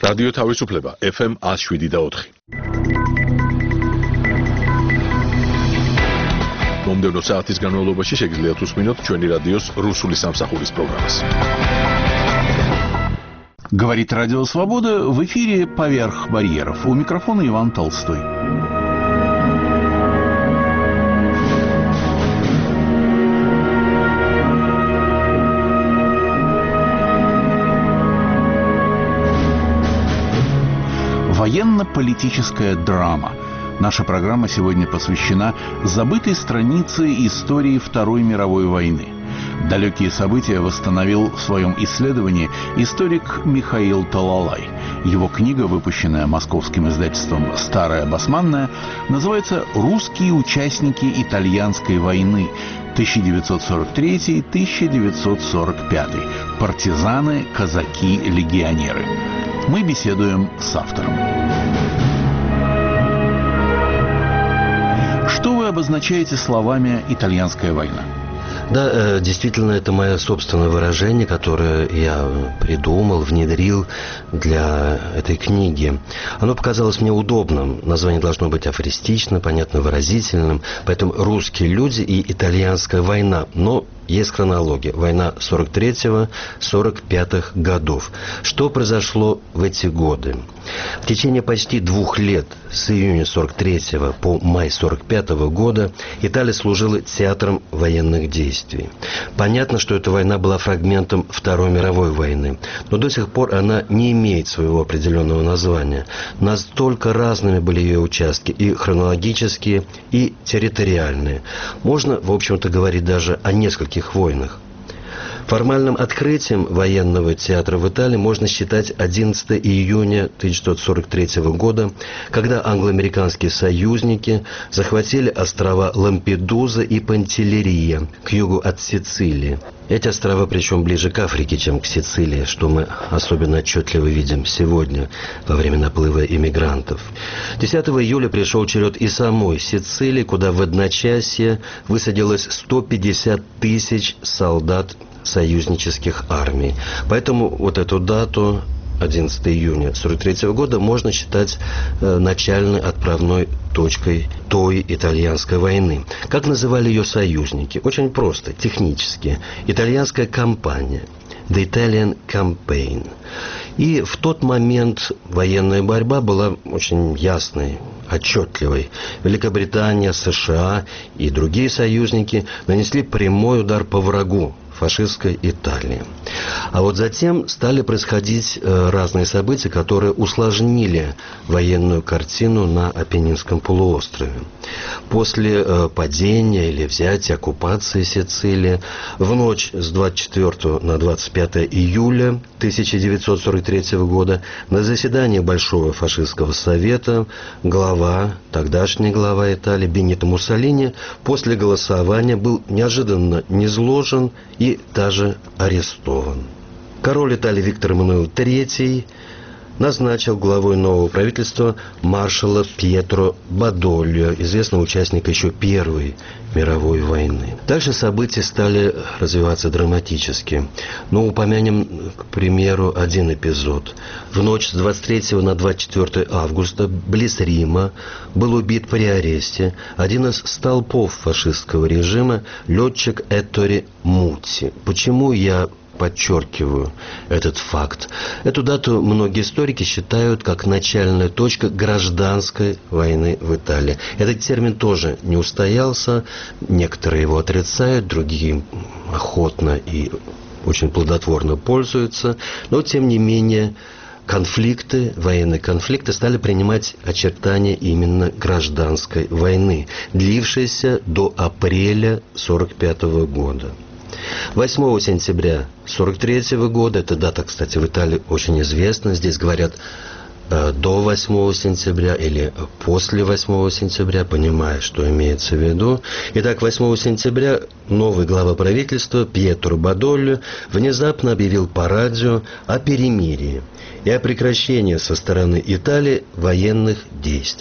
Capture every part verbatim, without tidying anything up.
რადიო თავისუფლება ეფ ემ one oh seven და four. მომდევნო საათის განმავლობაში შეგიძლიათ უსმინოთ ჩვენი რადიოს რუსული სამსახურის პროგრამას. Говорит Радио Свобода, в эфире «Поверх барьеров». У микрофона Иван Толстой. Военно-политическая драма. Наша программа сегодня посвящена забытой странице истории Второй мировой войны. Далекие события восстановил в своем исследовании историк Михаил Талалай. Его книга, выпущенная московским издательством «Старая басманная», называется «Русские участники итальянской войны тысяча девятьсот сорок третий — тысяча девятьсот сорок пятый. Партизаны, казаки, легионеры». Мы беседуем с автором. Что вы обозначаете словами «итальянская война»? Да, действительно, это мое собственное выражение, которое я придумал, внедрил для этой книги. Оно показалось мне удобным. Название должно быть афористичным, понятно, выразительным. Поэтому «Русские люди» и «Итальянская война». Но есть хронология. Война сорок третьего — сорок пятого годов. Что произошло в эти годы? В течение почти двух лет, с июня сорок третьего по май сорок пятого года, Италия служила театром военных действий. Понятно, что эта война была фрагментом Второй мировой войны, но до сих пор она не имеет своего определенного названия. Настолько разными были ее участки, и хронологические, и территориальные. Можно, в общем-то, говорить даже о нескольких войнах. Формальным открытием военного театра в Италии можно считать одиннадцатого июня тысяча девятьсот сорок третьего года, когда англо-американские союзники захватили острова Лампедуза и Пантелерия к югу от Сицилии. Эти острова, причем ближе к Африке, чем к Сицилии, что мы особенно отчетливо видим сегодня, во время наплыва иммигрантов. десятого июля пришел черед и самой Сицилии, куда в одночасье высадилось сто пятьдесят тысяч солдат союзнических армий. Поэтому вот эту дату, одиннадцатого июня сорок третьего года, можно считать э, начальной отправной точкой той итальянской войны. Как называли ее союзники? Очень просто, технически. Итальянская кампания. The Italian Campaign. И в тот момент военная борьба была очень ясной, отчетливой. Великобритания, США и другие союзники нанесли прямой удар по врагу, фашистской Италии. А вот затем стали происходить э, разные события, которые усложнили военную картину на Апеннинском полуострове. После э, падения или взятия, оккупации Сицилии в ночь с двадцать четвёртого на двадцать пятое июля тысяча девятьсот сорок третьего года на заседании Большого фашистского совета глава, тогдашний глава Италии Бенито Муссолини после голосования был неожиданно низложен и даже арестован. Король Италии Виктор Эммануил третий назначил главой нового правительства маршала Пьетро Бадольо, известного участника еще Первой мировой войны. Дальше события стали развиваться драматически. Но упомянем, к примеру, один эпизод. В ночь с двадцать третьего на двадцать четвёртое августа близ Рима был убит при аресте один из столпов фашистского режима, летчик Ettore Muti. Почему я подчеркиваю этот факт? Эту дату многие историки считают как начальная точка гражданской войны в Италии. Этот термин тоже не устоялся, некоторые его отрицают, другие охотно и очень плодотворно пользуются, но тем не менее конфликты, военные конфликты стали принимать очертания именно гражданской войны, длившейся до апреля сорок пятого года. восьмого сентября сорок третьего года, эта дата, кстати, в Италии очень известна, здесь говорят э, до восьмого сентября или после восьмого сентября, понимая, что имеется в виду. Итак, восьмого сентября новый глава правительства Пьетро Бадольо внезапно объявил по радио о перемирии и о прекращении со стороны Италии военных действий.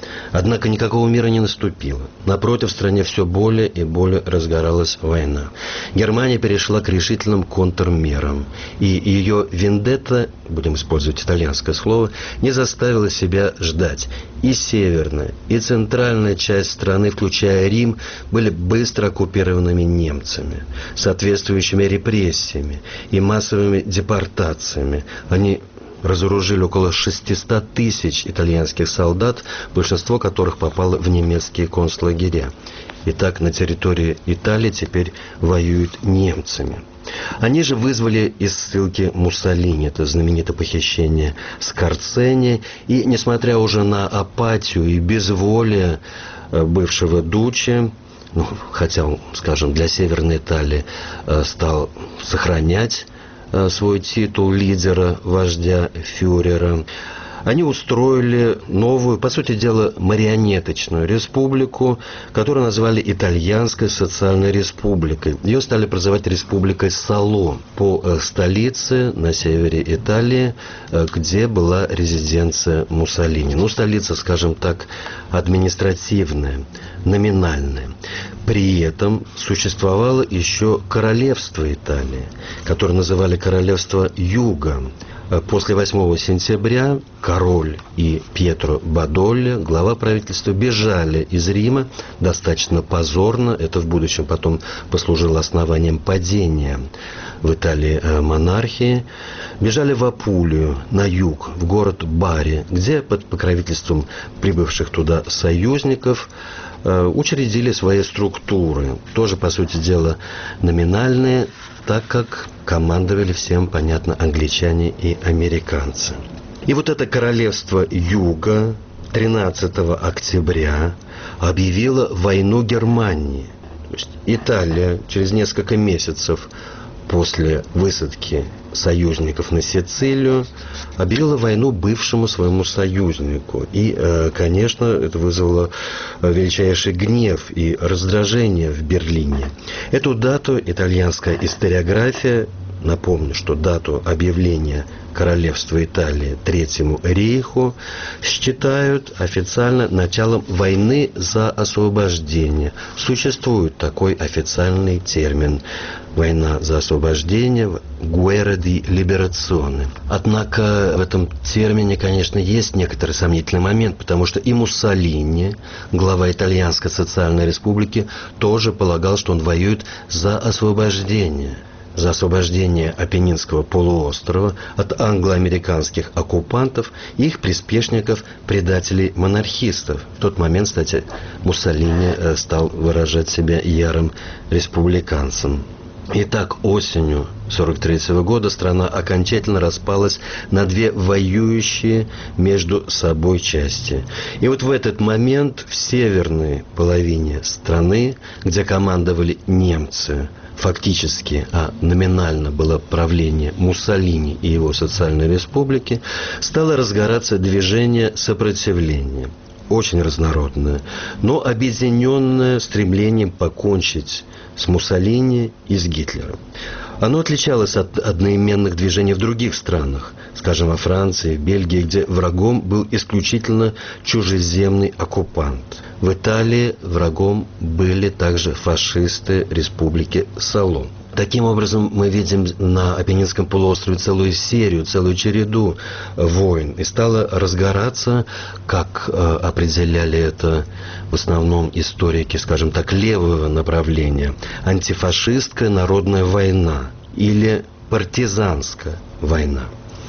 Однако никакого мира не наступило. Напротив, в стране все более и более разгоралась война. Германия перешла к решительным контрмерам. И ее вендетта, будем использовать итальянское слово, не заставила себя ждать. И северная, и центральная часть страны, включая Рим, были быстро оккупированными немцами, соответствующими репрессиями и массовыми депортациями. Они разоружили около шестьсот тысяч итальянских солдат, большинство которых попало в немецкие концлагеря. Итак, на территории Италии теперь воюют немцами. Они же вызвали из ссылки Муссолини, это знаменитое похищение Скорцени, и, несмотря уже на апатию и безволие бывшего Дуччи, ну, хотя он, скажем, для Северной Италии стал сохранять свой титул лидера, вождя, фюрера, они устроили новую, по сути дела, марионеточную республику, которую назвали Итальянской социальной республикой. Ее стали прозывать республикой Сало по столице на севере Италии, где была резиденция Муссолини. Ну, столица, скажем так, административная, номинальная. При этом существовало еще королевство Италии, которое называли королевство Юга. После восьмого сентября король и Пьетро Бадолли, глава правительства, бежали из Рима достаточно позорно. Это в будущем потом послужило основанием падения в Италии монархии. Бежали в Апулию, на юг, в город Бари, где под покровительством прибывших туда союзников учредили свои структуры, тоже, по сути дела, номинальные, так как командовали всем, понятно, англичане и американцы. И вот это королевство Юга тринадцатого октября объявило войну Германии. То есть Италия через несколько месяцев после высадки союзников на Сицилию объявила войну бывшему своему союзнику. И, конечно, это вызвало величайший гнев и раздражение в Берлине. Эту дату итальянская историография, напомню, что дату объявления королевства Италии Третьему рейху считают официально началом войны за освобождение. Существует такой официальный термин – война за освобождение, «guerra di liberazione». Однако в этом термине, конечно, есть некоторый сомнительный момент, потому что и Муссолини, глава Итальянской социальной республики, тоже полагал, что он воюет за освобождение. За освобождение Апеннинского полуострова от англо-американских оккупантов и их приспешников, предателей-монархистов. В тот момент, кстати, Муссолини стал выражать себя ярым республиканцем. Итак, осенью сорок третьего года страна окончательно распалась на две воюющие между собой части. И вот в этот момент в северной половине страны, где командовали немцы, фактически, а номинально было правление Муссолини и его социальной республики, стало разгораться движение сопротивления. Очень разнородное, но объединенное стремлением покончить с Муссолини и с Гитлером. Оно отличалось от одноименных движений в других странах, скажем, во Франции, в Бельгии, где врагом был исключительно чужеземный оккупант. В Италии врагом были также фашисты республики Сало. Таким образом, мы видим на Апеннинском полуострове целую серию, целую череду войн. И стало разгораться, как э, определяли это в основном историки, скажем так, левого направления, антифашистская народная война или партизанская война.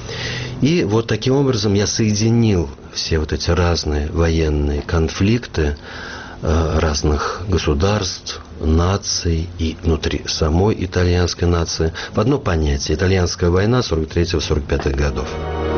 И вот таким образом я соединил все вот эти разные военные конфликты э, разных государств, наций и внутри самой итальянской нации в одно понятие – итальянская война сорок третьего — сорок пятого годов.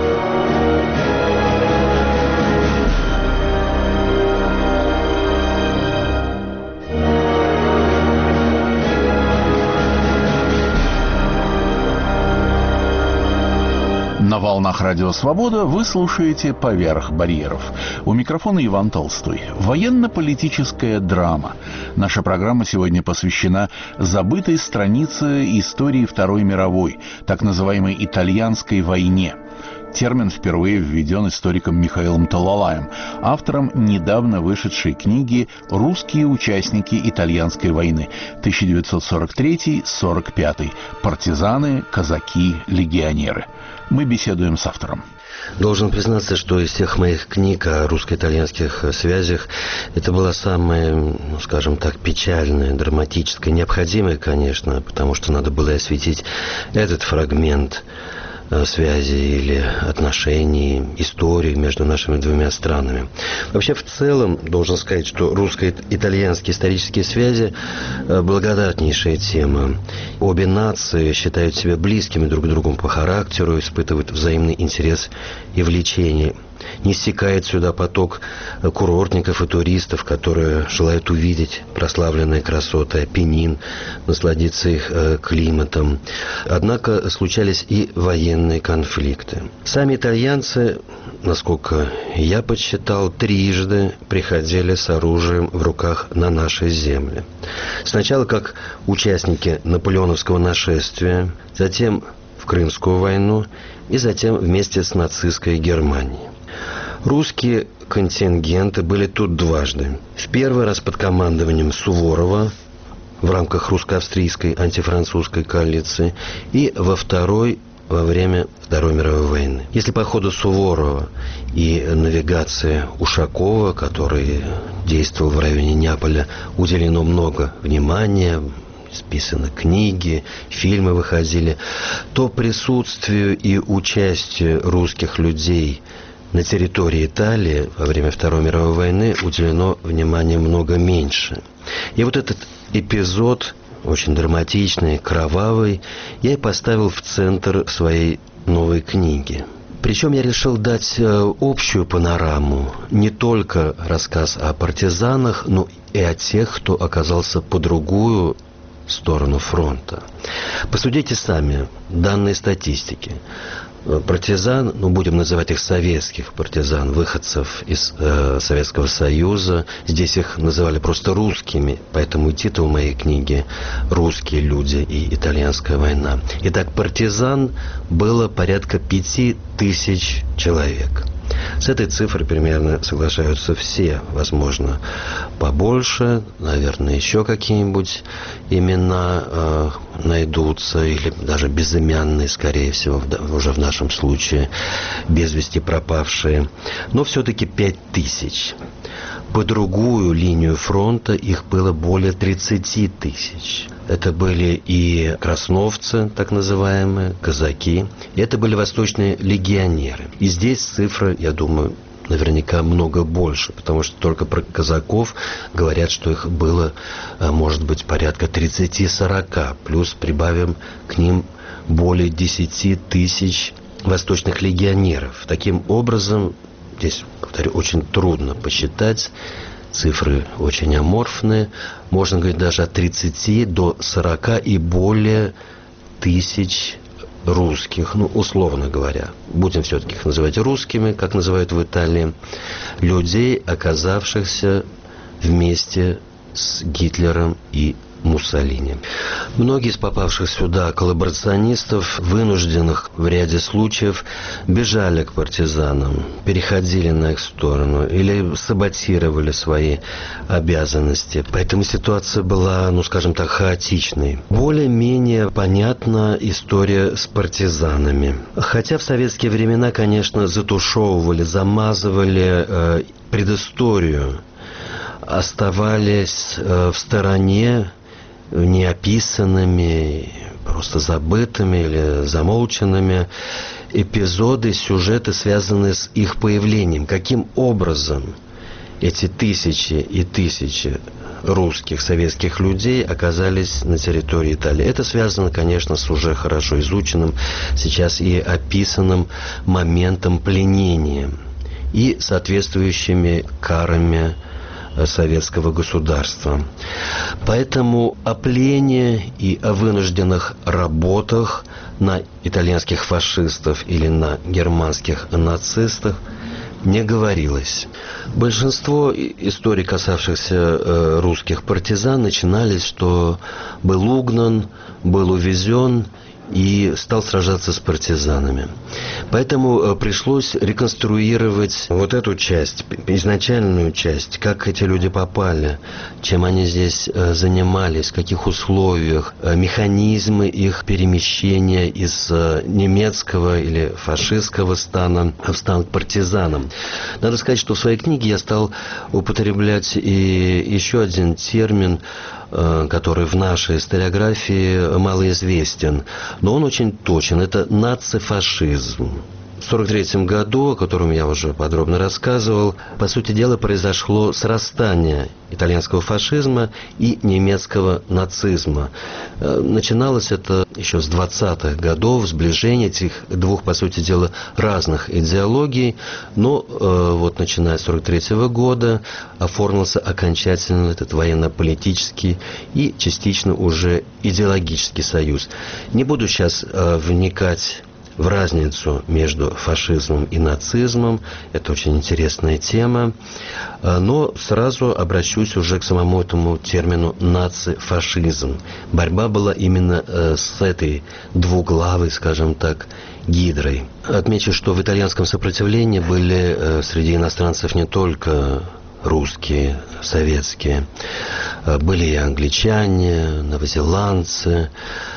На волнах Радио Свобода вы слушаете «Поверх барьеров». У микрофона Иван Толстой. Военно-политическая драма. Наша программа сегодня посвящена забытой странице истории Второй мировой, так называемой итальянской войне. Термин впервые введен историком Михаилом Талалаем, автором недавно вышедшей книги «Русские участники итальянской войны тысяча девятьсот сорок третий — сорок пятый. Партизаны, казаки, легионеры». Мы беседуем с автором. Должен признаться, что из всех моих книг о русско-итальянских связях это была самая, ну, скажем так, печальная, драматическая, необходимая, конечно, потому что надо было осветить этот фрагмент связи или отношений, истории между нашими двумя странами. Вообще, в целом, должен сказать, что русско-итальянские исторические связи – благодатнейшая тема. Обе нации считают себя близкими друг к другу по характеру, испытывают взаимный интерес и влечение. Не стекает сюда поток курортников и туристов, которые желают увидеть прославленные красоты Апеннин, насладиться их э, климатом. Однако случались и военные конфликты. Сами итальянцы, насколько я подсчитал, трижды приходили с оружием в руках на наши земли. Сначала как участники наполеоновского нашествия, затем в Крымскую войну и затем вместе с нацистской Германией. Русские контингенты были тут дважды. В первый раз под командованием Суворова в рамках русско-австрийской антифранцузской коалиции и во второй во время Второй мировой войны. Если по ходу Суворова и навигации Ушакова, который действовал в районе Неаполя, уделено много внимания, списаны книги, фильмы выходили, то присутствию и участию русских людей на территории Италии во время Второй мировой войны уделено внимания много меньше. И вот этот эпизод, очень драматичный, кровавый, я и поставил в центр своей новой книги. Причем я решил дать общую панораму, не только рассказ о партизанах, но и о тех, кто оказался по другую сторону фронта. Посудите сами данные статистики. Партизан, ну будем называть их советских партизан, выходцев из э, Советского Союза, здесь их называли просто русскими, поэтому и титул моей книги «Русские люди и итальянская война». Итак, партизан было порядка пяти тысяч человек. С этой цифрой примерно соглашаются все, возможно, побольше, наверное, еще какие-нибудь имена э, найдутся, или даже безымянные, скорее всего, в, уже в нашем случае, без вести пропавшие, но все-таки пять тысяч. По другую линию фронта их было более тридцати тысяч. Это были и красновцы, так называемые, казаки. И это были восточные легионеры. И здесь цифра, я думаю, наверняка много больше, потому что только про казаков говорят, что их было, может быть, порядка тридцати-сорока. Плюс прибавим к ним более десяти тысяч восточных легионеров. Таким образом, здесь, повторю, очень трудно посчитать. Цифры очень аморфные. Можно говорить даже от тридцати до сорока и более тысяч русских, ну, условно говоря, будем все-таки их называть русскими, как называют в Италии, людей, оказавшихся вместе с Гитлером и Муссолини. Многие из попавших сюда коллаборационистов, вынужденных в ряде случаев, бежали к партизанам, переходили на их сторону или саботировали свои обязанности. Поэтому ситуация была, ну скажем так, хаотичной. Более-менее понятна история с партизанами. Хотя в советские времена, конечно, затушевывали, замазывали э, предысторию, оставались э, в стороне неописанными, просто забытыми или замолченными эпизоды, сюжеты, связанные с их появлением. Каким образом эти тысячи и тысячи русских, советских людей оказались на территории Италии. Это связано, конечно, с уже хорошо изученным, сейчас и описанным моментом пленения и соответствующими карами советского государства. Поэтому о плене и о вынужденных работах на итальянских фашистов или на германских нацистах не говорилось. Большинство историй, касавшихся э, русских партизан, начинались, что был угнан, был увезен и стал сражаться с партизанами. Поэтому пришлось реконструировать вот эту часть, изначальную часть, как эти люди попали, чем они здесь занимались, в каких условиях, механизмы их перемещения из немецкого или фашистского стана в стан к партизанам. Надо сказать, что в своей книге я стал употреблять и еще один термин, который в нашей историографии малоизвестен, но он очень точен. Это нацифашизм. В сорок третьем году, о котором я уже подробно рассказывал, по сути дела произошло срастание итальянского фашизма и немецкого нацизма. Начиналось это еще с двадцатых годов, сближение этих двух, по сути дела, разных идеологий, но вот начиная с сорок третьего года оформился окончательно этот военно-политический и частично уже идеологический союз. Не буду сейчас вникать в разницу между фашизмом и нацизмом. Это очень интересная тема. Но сразу обращусь уже к самому этому термину нацифашизм. Борьба была именно с этой двуглавой, скажем так, гидрой. Отмечу, что в итальянском сопротивлении были среди иностранцев не только русские, советские. Были и англичане, новозеландцы,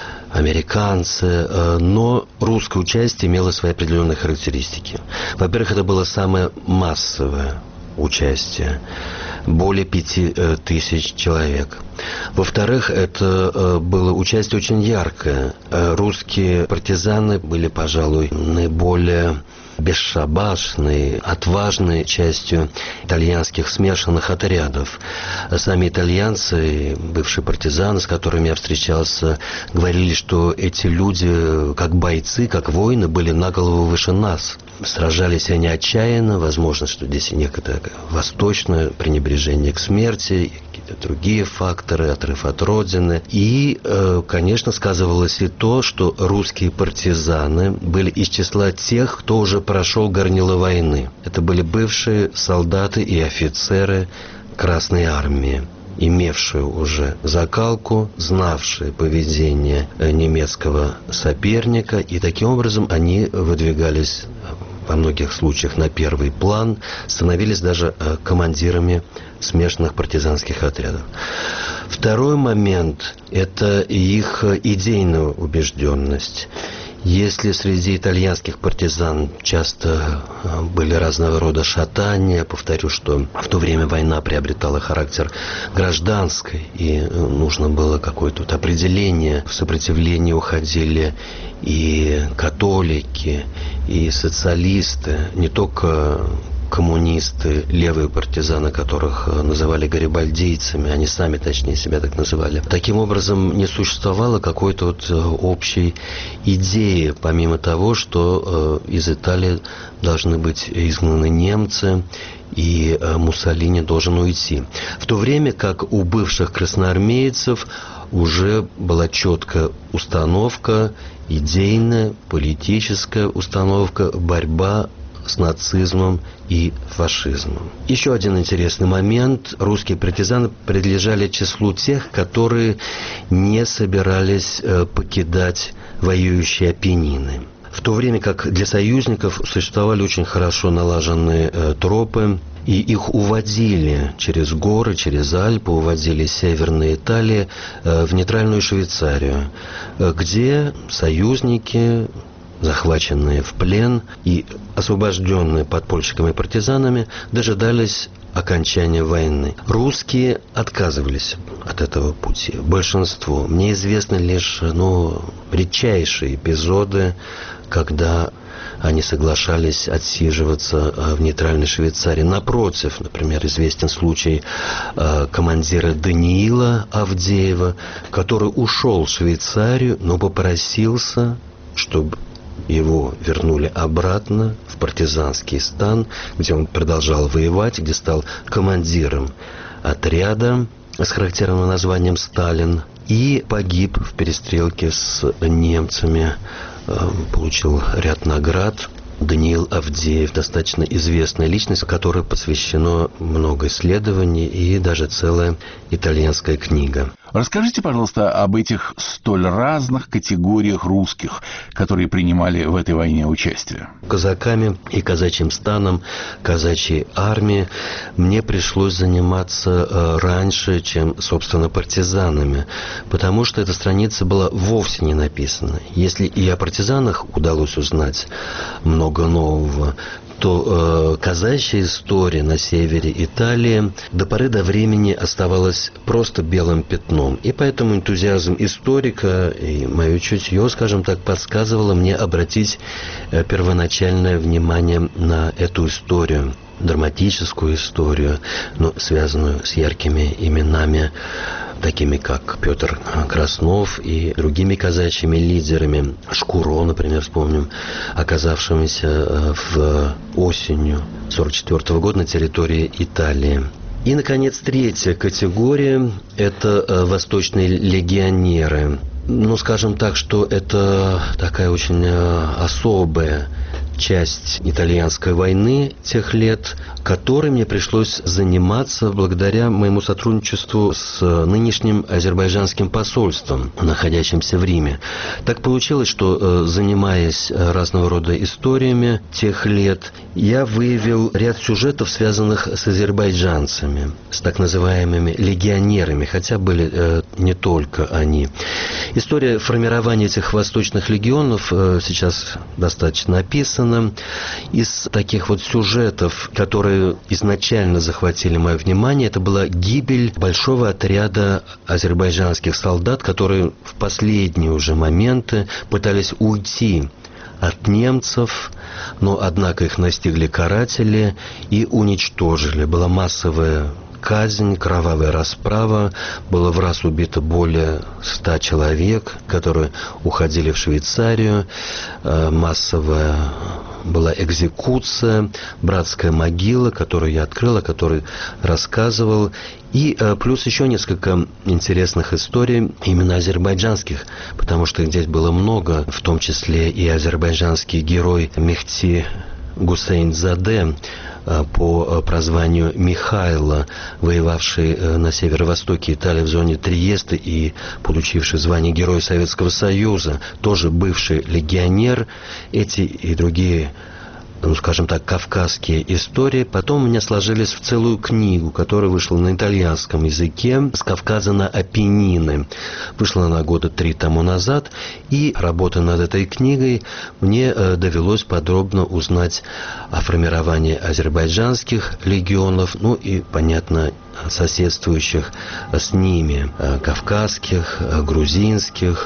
американцы, но русское участие имело свои определенные характеристики. Во-первых, это было самое массовое участие, более пяти тысяч человек. Во-вторых, это было участие очень яркое. Русские партизаны были, пожалуй, наиболее бесшабашной, отважной частью итальянских смешанных отрядов. Сами итальянцы, бывшие партизаны, с которыми я встречался, говорили, что эти люди, как бойцы, как воины, были на голову выше нас. Сражались они отчаянно, возможно, что здесь и некое восточное пренебрежение к смерти, какие-то другие факторы, отрыв от родины. И, конечно, сказывалось и то, что русские партизаны были из числа тех, кто уже прошел горнило войны. Это были бывшие солдаты и офицеры Красной Армии, имевшие уже закалку, знавшие поведение немецкого соперника, и таким образом они выдвигались во многих случаях на первый план, становились даже командирами смешанных партизанских отрядов. Второй момент – это их идейная убежденность. Если среди итальянских партизан часто были разного рода шатания, повторю, что в то время война приобретала характер гражданской, и нужно было какое-то вот определение. В сопротивление уходили и католики, и социалисты, не только коммунисты, левые партизаны, которых называли гарибальдийцами, они сами, точнее, себя так называли. Таким образом, не существовало какой-то вот общей идеи, помимо того, что из Италии должны быть изгнаны немцы, и Муссолини должен уйти. В то время как у бывших красноармейцев уже была четкая установка, идейная, политическая установка, борьба с нацизмом и фашизмом. Еще один интересный момент. Русские партизаны принадлежали числу тех, которые не собирались покидать воюющие Апеннины. В то время как для союзников существовали очень хорошо налаженные тропы, и их уводили через горы, через Альпы, уводили из Северной Италии в нейтральную Швейцарию, где союзники, захваченные в плен и освобожденные подпольщиками и партизанами, дожидались окончания войны. Русские отказывались от этого пути. Большинство. Мне известны лишь ну, редчайшие эпизоды, когда они соглашались отсиживаться в нейтральной Швейцарии. Напротив, например, известен случай командира Даниила Авдеева, который ушел в Швейцарию, но попросился, чтобы его вернули обратно в партизанский стан, где он продолжал воевать, где стал командиром отряда с характерным названием «Сталин», и погиб в перестрелке с немцами, получил ряд наград. Даниил Авдеев, достаточно известная личность, которой посвящено много исследований и даже целая итальянская книга. Расскажите, пожалуйста, об этих столь разных категориях русских, которые принимали в этой войне участие. Казаками и казачьим станом, казачьей армией мне пришлось заниматься раньше, чем, собственно, партизанами, потому что эта страница была вовсе не написана. Если и о партизанах удалось узнать много нового, то э, казачья история на севере Италии до поры до времени оставалась просто белым пятном. И поэтому энтузиазм историка и мое чутье, скажем так, подсказывало мне обратить э, первоначальное внимание на эту историю, драматическую историю, но связанную с яркими именами, такими как Петр Краснов и другими казачьими лидерами. Шкуро, например, вспомним, оказавшимися в осенью сорок четвёртого года на территории Италии. И, наконец, третья категория – это восточные легионеры. Ну, скажем так, что это такая очень особая часть итальянской войны тех лет, которой мне пришлось заниматься благодаря моему сотрудничеству с нынешним азербайджанским посольством, находящимся в Риме. Так получилось, что, занимаясь разного рода историями тех лет, я выявил ряд сюжетов, связанных с азербайджанцами, с так называемыми легионерами, хотя были э, не только они. История формирования этих восточных легионов э, сейчас достаточно описана. Из таких вот сюжетов, которые изначально захватили мое внимание, это была гибель большого отряда азербайджанских солдат, которые в последние уже моменты пытались уйти от немцев, но однако их настигли каратели и уничтожили. Была массовая казнь, кровавая расправа, было в раз убито более ста человек, которые уходили в Швейцарию, массовая была экзекуция, братская могила, которую я открыл, о которой рассказывал, и плюс еще несколько интересных историй именно азербайджанских, потому что здесь было много, в том числе и азербайджанский герой Мехти Гусейнзаде, по прозванию Михайло, воевавший на северо-востоке Италии в зоне Триеста и получивший звание Героя Советского Союза, тоже бывший легионер. Эти и другие, ну, скажем так, кавказские истории потом у меня сложились в целую книгу, которая вышла на итальянском языке «С Кавказа на Апеннины». Вышла она года три тому назад, и, работая над этой книгой, мне э, довелось подробно узнать о формировании азербайджанских легионов, ну и, понятно, соседствующих с ними э, кавказских, э, грузинских,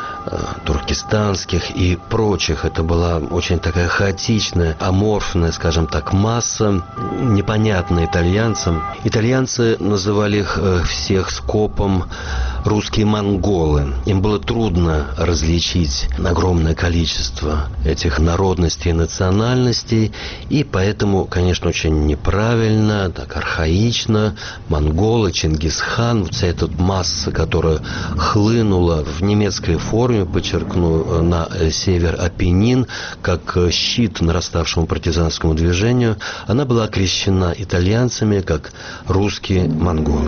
туркестанских и прочих. Это была очень такая хаотичная, аморфная, скажем так, масса, непонятная итальянцам. Итальянцы называли их всех скопом русские монголы. Им было трудно различить огромное количество этих народностей и национальностей, и поэтому, конечно, очень неправильно, так архаично, монголы, Чингисхан, вся эта масса, которая хлынула в немецкой форме, подчеркну, на север Апеннин, как щит нараставшему партизанскому движению, она была окрещена итальянцами как русские монголы.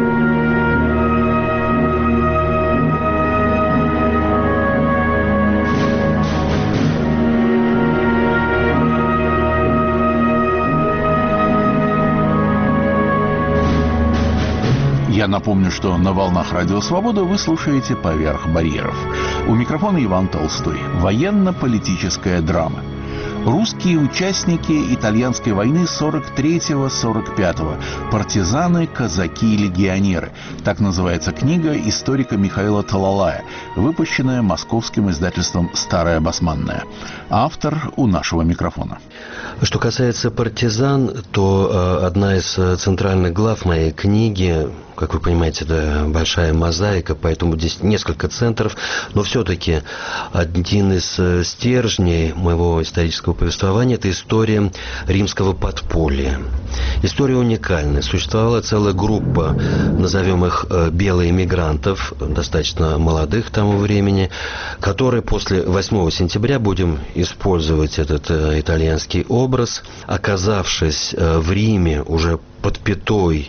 Я напомню, что на волнах Радио Свобода вы слушаете «Поверх барьеров». У микрофона Иван Толстой. Военно-политическая драма. Русские участники итальянской войны сорок третьего — сорок пятого. Партизаны, казаки и легионеры. Так называется книга историка Михаила Талалая, выпущенная московским издательством «Старая басманная». Автор у нашего микрофона. Что касается партизан, то э, одна из центральных глав моей книги, как вы понимаете, это большая мозаика, поэтому здесь несколько центров, но все-таки один из стержней моего исторического повествования – это история римского подполья. История уникальная. Существовала целая группа, назовем их белых эмигрантов, достаточно молодых к тому времени, которые после восьмого сентября, будем использовать этот итальянский образ, оказавшись в Риме уже под пятой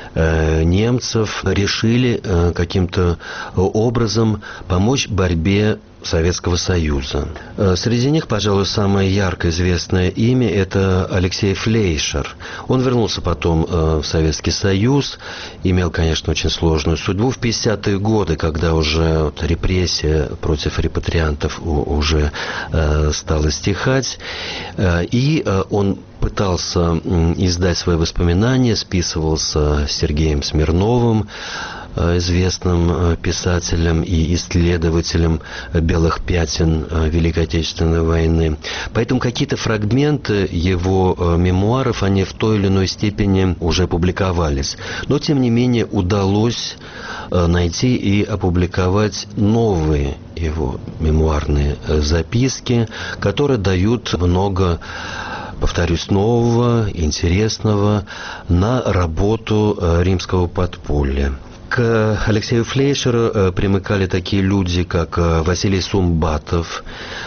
немцев решили каким-то образом помочь борьбе Советского Союза. Среди них, пожалуй, самое ярко известное имя – это Алексей Флейшер. Он вернулся потом в Советский Союз, имел, конечно, очень сложную судьбу. В пятидесятые годы, когда уже вот репрессия против репатриантов уже стала стихать, и он пытался издать свои воспоминания, списывался с Сергеем Смирновым, известным писателем и исследователем белых пятен Великой Отечественной войны. Поэтому какие-то фрагменты его мемуаров, они в той или иной степени уже публиковались. Но, тем не менее, удалось найти и опубликовать новые его мемуарные записки, которые дают много, повторюсь, нового, интересного на работу римского подполья. К Алексею Флейшеру примыкали такие люди, как Василий Сумбатов,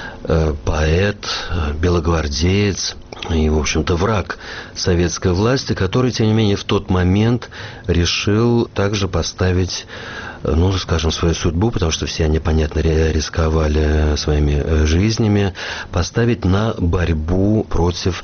поэт, белогвардеец и, в общем-то, враг советской власти, который, тем не менее, в тот момент решил также поставить, ну, скажем, свою судьбу, потому что все они, понятно, рисковали своими жизнями, поставить на борьбу против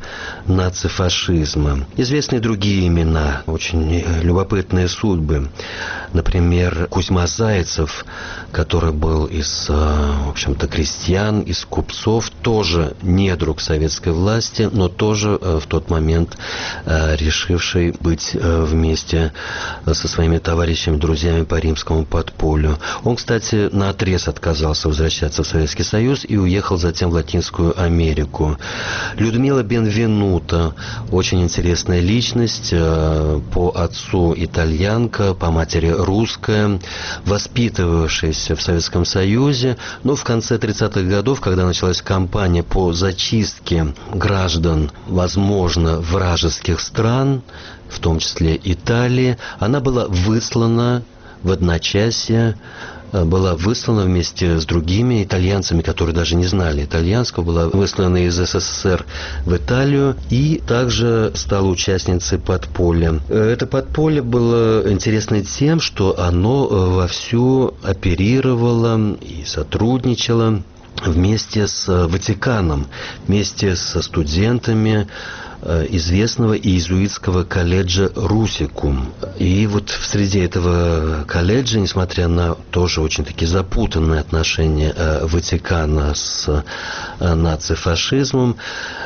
нацифашизма. Известны другие имена, очень любопытные судьбы. Например, Кузьма Зайцев, который был из, в общем-то, крестьян, из купцов, тоже недруг советской власти, но тоже в тот момент решивший быть вместе со своими товарищами, друзьями по римскому подполью. Он, кстати, наотрез отказался возвращаться в Советский Союз и уехал затем в Латинскую Америку. Людмила Бенвенуто, очень интересная личность, по отцу итальянка, по матери русская, воспитывавшаяся в Советском Союзе, но в конце тридцатых годов, когда началась кампания по зачистке граждан, возможно, вражеских стран, в том числе Италии, она была выслана в одночасье, была выслана вместе с другими итальянцами, которые даже не знали итальянского, была выслана из СССР в Италию и также стала участницей подполья. Это подполье было интересно тем, что оно вовсю оперировало и сотрудничало вместе с Ватиканом, вместе со студентами известного иезуитского колледжа Русикум. И вот в среде этого колледжа, несмотря на тоже очень такие запутанные отношения Ватикана с нацифашизмом,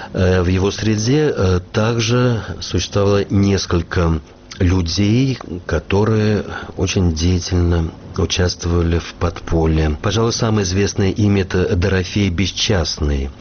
в его среде также существовало несколько людей, которые очень деятельно участвовали в подполье. Пожалуй, самое известное имя – это Дорофей Бесчастный.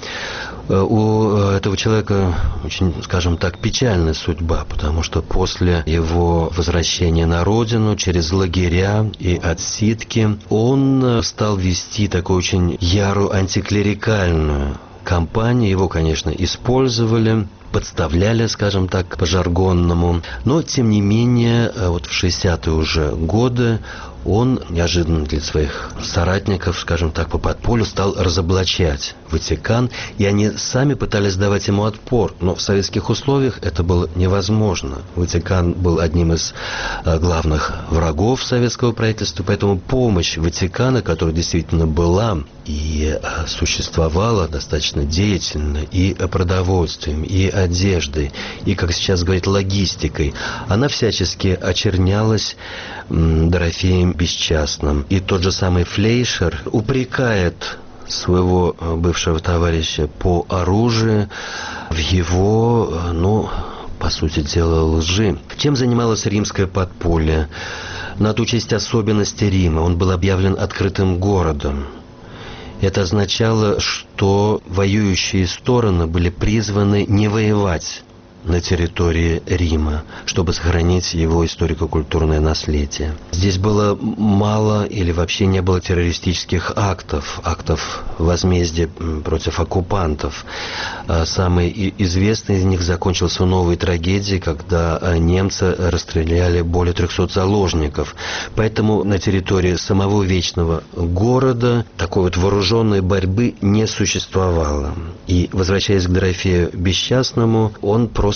У этого человека очень, скажем так, печальная судьба, потому что после его возвращения на родину через лагеря и отсидки он стал вести такую очень ярую антиклерикальную кампанию. Его, конечно, использовали, подставляли, скажем так, по-жаргонному. Но, тем не менее, вот в шестидесятые уже годы он неожиданно для своих соратников, скажем так, по подполью стал разоблачать Ватикан, и они сами пытались давать ему отпор, но в советских условиях это было невозможно. Ватикан был одним из главных врагов советского правительства, поэтому помощь Ватикана, которая действительно была и существовала достаточно деятельно и продовольствием, и одеждой, и, как сейчас говорят, логистикой, она всячески очернялась Дорофеем Бесчастным. И тот же самый Флейшер упрекает своего бывшего товарища по оружию в его, ну, по сути дела, лжи. Чем занималось римское подполье? Надо учесть особенности Рима. Он был объявлен открытым городом. Это означало, что воюющие стороны были призваны не воевать на территории Рима, чтобы сохранить его историко-культурное наследие. Здесь было мало или вообще не было террористических актов, актов возмездия против оккупантов. Самый известный из них закончился новой трагедией, когда немцы расстреляли более трехсот заложников. Поэтому на территории самого Вечного города такой вот вооруженной борьбы не существовало. И, возвращаясь к Дорофею Бесчастному, он просто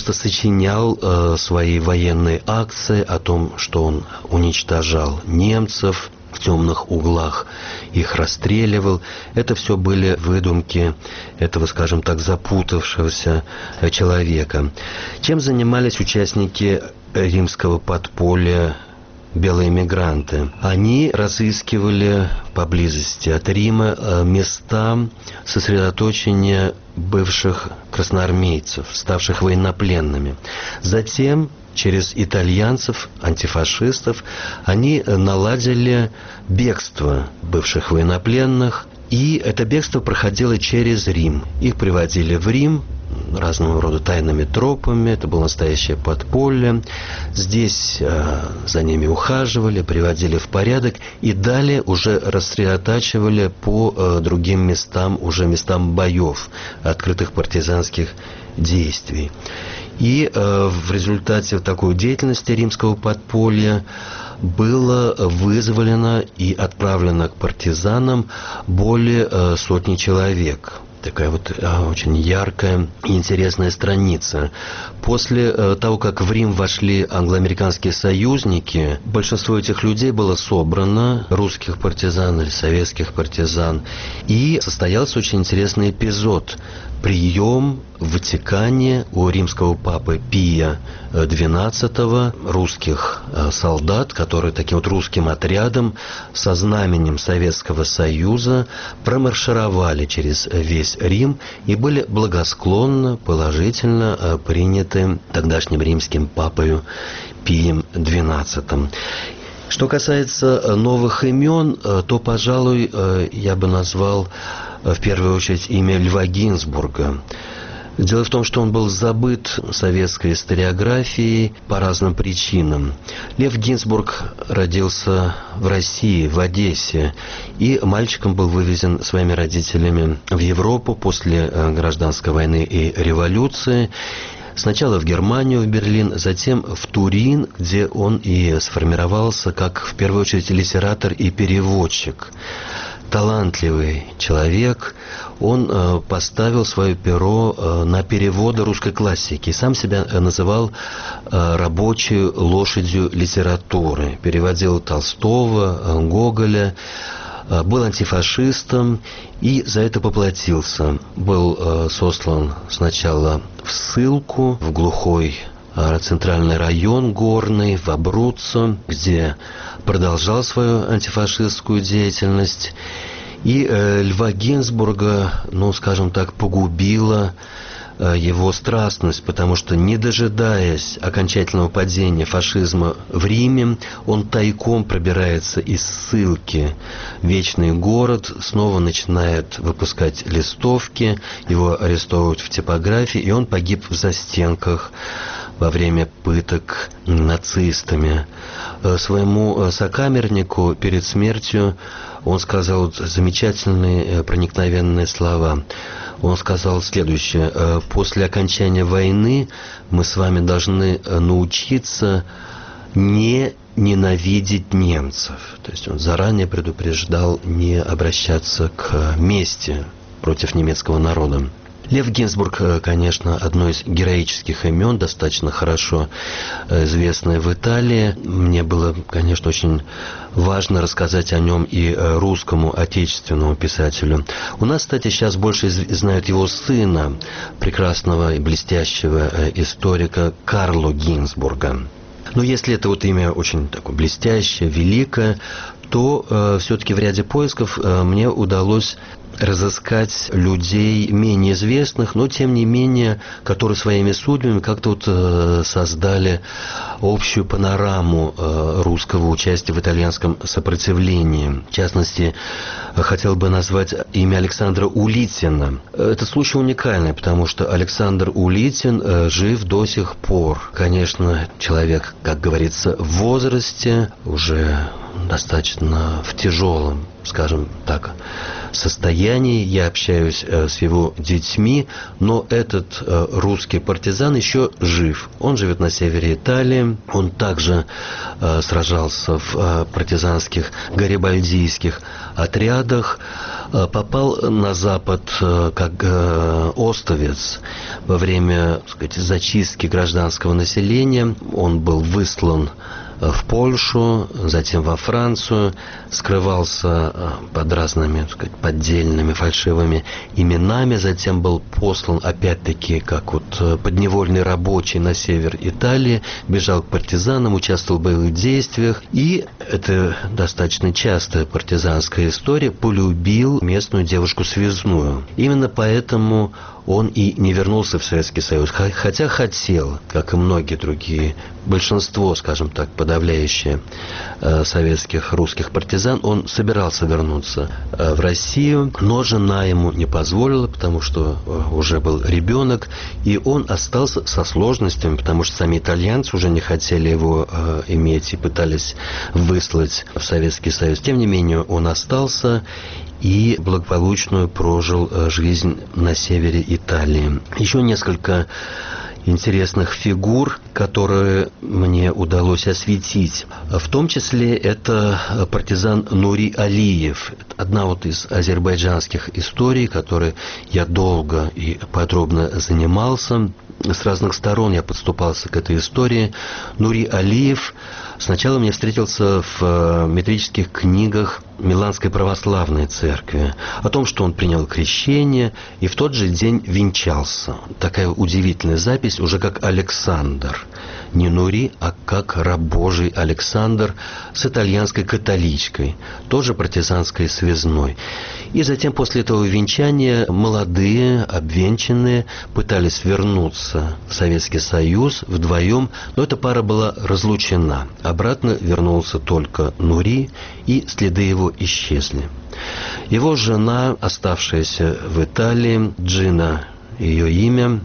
просто сочинял э, свои военные акции о том, что он уничтожал немцев в темных углах, их расстреливал. Это все были выдумки этого, скажем так, запутавшегося человека. Чем занимались участники римского подполья белые мигранты? Они разыскивали поблизости от Рима места сосредоточения бывших красноармейцев, ставших военнопленными. Затем через итальянцев, антифашистов, они наладили бегство бывших военнопленных, и это бегство проходило через Рим. Их приводили в Рим разного рода тайными тропами, это было настоящее подполье. Здесь э, за ними ухаживали, приводили в порядок и далее уже рассредотачивали по э, другим местам, уже местам боев, открытых партизанских действий. И э, в результате такой деятельности римского подполья было вызволено и отправлено к партизанам более э, сотни человек. Такая вот э, очень яркая и интересная страница. После э, того, как в Рим вошли англоамериканские союзники, большинство этих людей было собрано, русских партизан или советских партизан, и состоялся очень интересный эпизод. Прием в Ватикане у римского папы Пия двенадцатого русских солдат, которые таким вот русским отрядом со знаменем Советского Союза промаршировали через весь Рим и были благосклонно, положительно приняты тогдашним римским папой Пием двенадцатым. Что касается новых имен, то, пожалуй, я бы назвал в первую очередь имя Льва Гинзбурга. Дело в том, что он был забыт советской историографией по разным причинам. Лев Гинзбург родился в России, в Одессе, и мальчиком был вывезен своими родителями в Европу после гражданской войны и революции. Сначала в Германию, в Берлин, затем в Турин, где он и сформировался как, в первую очередь, литератор и переводчик. Талантливый человек, он э, поставил свое перо э, на переводы русской классики. Сам себя называл э, рабочей лошадью литературы. Переводил Толстого, э, Гоголя, э, был антифашистом и за это поплатился. Был э, сослан сначала в ссылку, в глухой э, центральный район горный, в Абруццо, где продолжал свою антифашистскую деятельность. И э, Льва Гинзбурга, ну, скажем так, погубила э, его страстность, потому что, не дожидаясь окончательного падения фашизма в Риме, он тайком пробирается из ссылки в Вечный город, снова начинает выпускать листовки, его арестовывают в типографии, и он погиб в застенках во время пыток нацистами. Своему сокамернику перед смертью он сказал замечательные проникновенные слова. Он сказал следующее: «После окончания войны мы с вами должны научиться не ненавидеть немцев». То есть он заранее предупреждал не обращаться к мести против немецкого народа. Лев Гинзбург, конечно, одно из героических имен, достаточно хорошо известное в Италии. Мне было, конечно, очень важно рассказать о нем и русскому отечественному писателю. У нас, кстати, сейчас больше знают его сына, прекрасного и блестящего историка Карло Гинзбурга. Но если это вот имя очень такое блестящее, великое, то э, все-таки в ряде поисков э, мне удалось разыскать людей менее известных, но тем не менее, которые своими судьбами как-то вот э, создали общую панораму э, русского участия в итальянском сопротивлении. В частности, хотел бы назвать имя Александра Улитина. Это случай уникальный, потому что Александр Улитин э, жив до сих пор. Конечно, человек, как говорится, в возрасте, уже достаточно в тяжелом, скажем так, состоянии. Я общаюсь э, с его детьми, но этот э, русский партизан еще жив. Он живет на севере Италии. Он также э, сражался в э, партизанских гарибальдийских отрядах, э, попал на запад э, как э, остовец во время, так сказать, зачистки гражданского населения. Он был выслан в Польшу, затем во Францию, скрывался под разными, так сказать, поддельными, фальшивыми именами, затем был послан опять-таки как вот подневольный рабочий на север Италии, бежал к партизанам, участвовал в боевых действиях, и это достаточно частая партизанская история, полюбил местную девушку-связную. Именно поэтому он и не вернулся в Советский Союз, хотя хотел, как и многие другие, большинство, скажем так, подавляющее э, советских русских партизан, он собирался вернуться э, в Россию, но жена ему не позволила, потому что э, уже был ребенок, и он остался со сложностями, потому что сами итальянцы уже не хотели его э, иметь и пытались выслать в Советский Союз. Тем не менее, он остался и благополучную прожил жизнь на севере Италии. Еще несколько интересных фигур, которые мне удалось осветить. В том числе это партизан Нури Алиев. Одна вот из азербайджанских историй, которой я долго и подробно занимался. С разных сторон я подступался к этой истории. Нури Алиев сначала мне встретился в метрических книгах Миланской православной церкви о том, что он принял крещение и в тот же день венчался. Такая удивительная запись, уже как Александр. Не Нури, а как раб Божий Александр с итальянской католичкой, тоже партизанской связной. И затем после этого венчания молодые, обвенчанные, пытались вернуться в Советский Союз вдвоем, но эта пара была разлучена. Обратно вернулся только Нури, и следы его исчезли. Его жена, оставшаяся в Италии, Джина ее имя,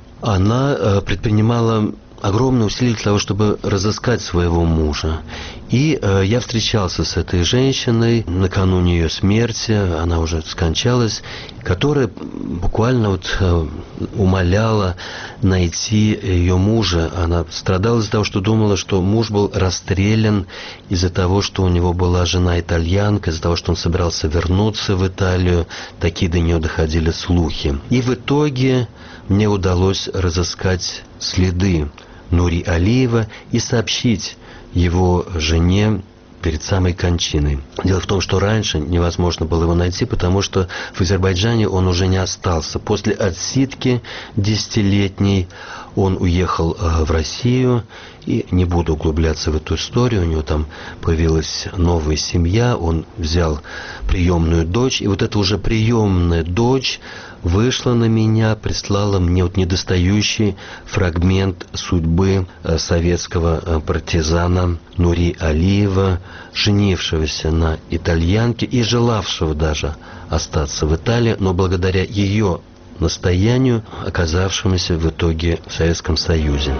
она предпринимала огромные усилия для того, чтобы разыскать своего мужа. И э, я встречался с этой женщиной накануне ее смерти, она уже скончалась, которая буквально вот э, умоляла найти ее мужа. Она страдала из-за того, что думала, что муж был расстрелян из-за того, что у него была жена-итальянка, из-за того, что он собирался вернуться в Италию. Такие до нее доходили слухи. И в итоге мне удалось разыскать следы Нури Алиева и сообщить его жене перед самой кончиной. Дело в том, что раньше невозможно было его найти, потому что в Азербайджане он уже не остался. После отсидки десятилетней он уехал в Россию, и не буду углубляться в эту историю, у него там появилась новая семья, он взял приемную дочь, и вот эта уже приемная дочь вышла на меня, прислала мне вот недостающий фрагмент судьбы советского партизана Нури Алиева, женившегося на итальянке и желавшего даже остаться в Италии, но благодаря ее настоянию, оказавшемуся в итоге в Советском Союзе.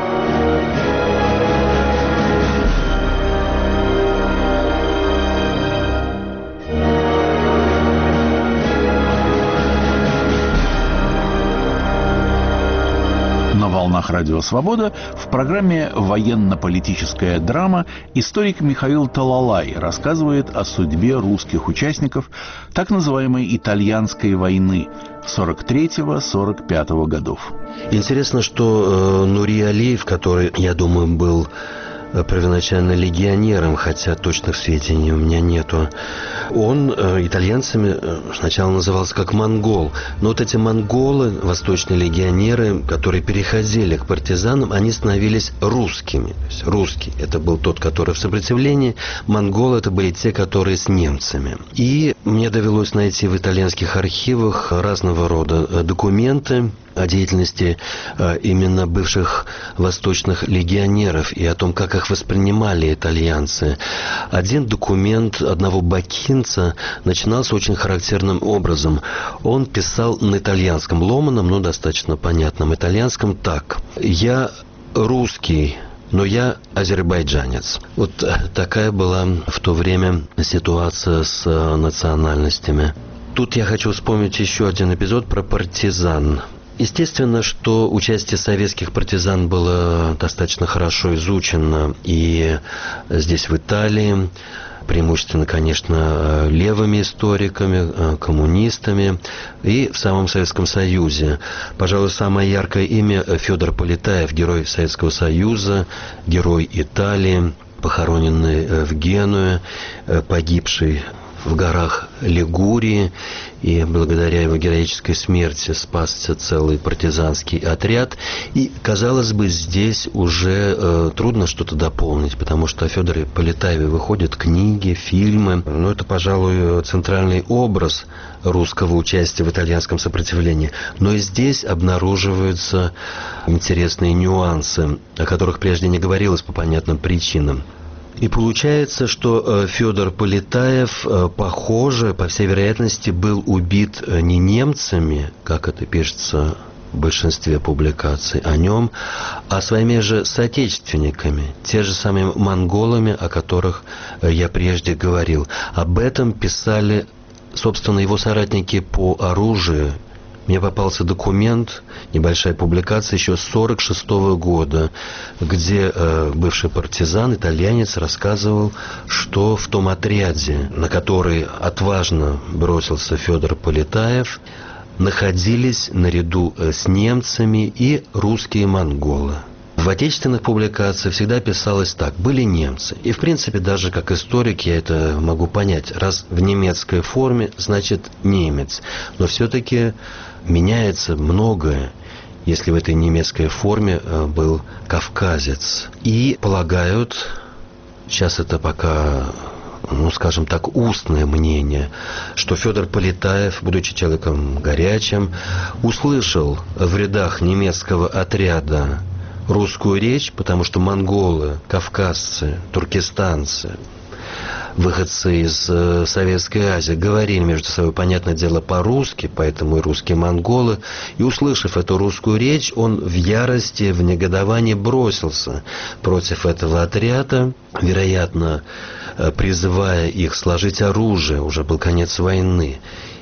На волнах Радио Свобода в программе «Военно-политическая драма» историк Михаил Талалай рассказывает о судьбе русских участников так называемой «Итальянской войны» сорок третьего — сорок пятого годов. Интересно, что э, Нури Алиев, который, я думаю, был первоначально легионером, хотя точных сведений у меня нету. Он э, итальянцами сначала назывался как монгол, но вот эти монголы, восточные легионеры, которые переходили к партизанам, они становились русскими. То есть русский — это был тот, который в сопротивлении, монголы — это были те, которые с немцами. И мне довелось найти в итальянских архивах разного рода документы о деятельности э, именно бывших восточных легионеров и о том, как их воспринимали итальянцы. Один документ одного бакинца начинался очень характерным образом. Он писал на итальянском, ломаном, но достаточно понятном итальянском так: «Я русский, но я азербайджанец. Вот такая была в то время ситуация с национальностями. Тут я хочу вспомнить еще один эпизод про партизан. Естественно, что участие советских партизан было достаточно хорошо изучено и здесь, в Италии, преимущественно, конечно, левыми историками, коммунистами, и в самом Советском Союзе. Пожалуй, самое яркое имя Федор Полетаев, герой Советского Союза, герой Италии, похороненный в Генуе, погибший в горах Лигурии, и благодаря его героической смерти спасся целый партизанский отряд. И, казалось бы, здесь уже э, трудно что-то дополнить, потому что о Федоре Полетаеве выходят книги, фильмы. Но это, пожалуй, центральный образ русского участия в итальянском сопротивлении. Но и здесь обнаруживаются интересные нюансы, о которых прежде не говорилось по понятным причинам. И получается, что Федор Полетаев, похоже, по всей вероятности, был убит не немцами, как это пишется в большинстве публикаций о нем, а своими же соотечественниками, те же самыми монголами, о которых я прежде говорил. Об этом писали, собственно, его соратники по оружию. Мне попался документ, небольшая публикация еще с сорок шестого года, где э, бывший партизан, итальянец, рассказывал, что в том отряде, на который отважно бросился Федор Полетаев, находились наряду с немцами и русские монголы. В отечественных публикациях всегда писалось так: были немцы. И, в принципе, даже как историк я это могу понять. Раз в немецкой форме, значит немец. Но все-таки меняется многое, если в этой немецкой форме был кавказец. И полагают, сейчас это пока, ну, скажем так, устное мнение, что Федор Полетаев, будучи человеком горячим, услышал в рядах немецкого отряда русскую речь, потому что монголы, кавказцы, туркестанцы, выходцы из э, Советской Азии говорили между собой, понятное дело, по-русски, поэтому и русские монголы. И, услышав эту русскую речь, он в ярости, в негодовании бросился против этого отряда, вероятно, э, призывая их сложить оружие. Уже был конец войны.